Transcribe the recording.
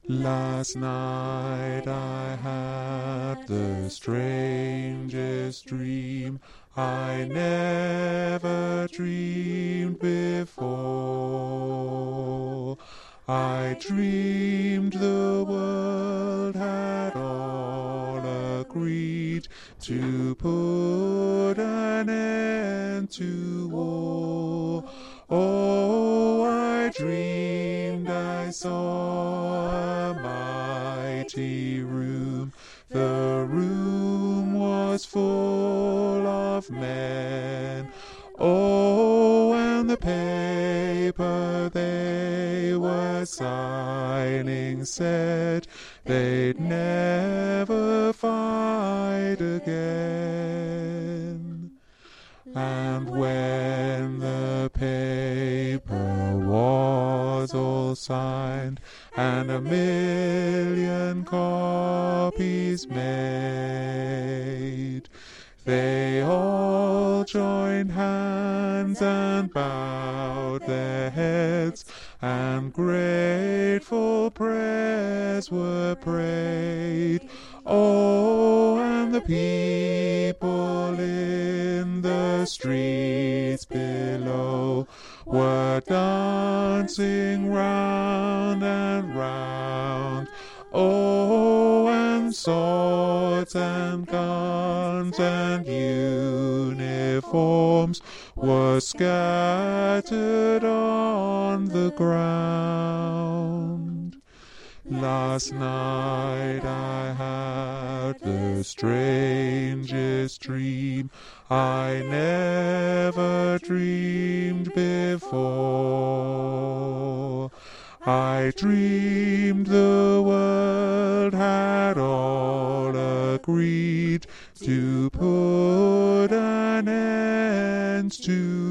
Last night I had the strangest dream I never dreamed before. I dreamed the world had all agreed to put an end to war. Oh, I dreamed I saw a mighty room. The room was full of men. Oh, and the paper they were signing said they'd never fight again. And when the paper was all signed and 1,000,000 copies made, they all joined hands and bowed their heads, and grateful prayers were prayed. Oh, and the people in the streets below were dancing round and round. Oh, and swords and guns and uniforms were scattered on the ground. Last night I had the strangest dream I never dreamed before. I dreamed the world had all agreed to put an end to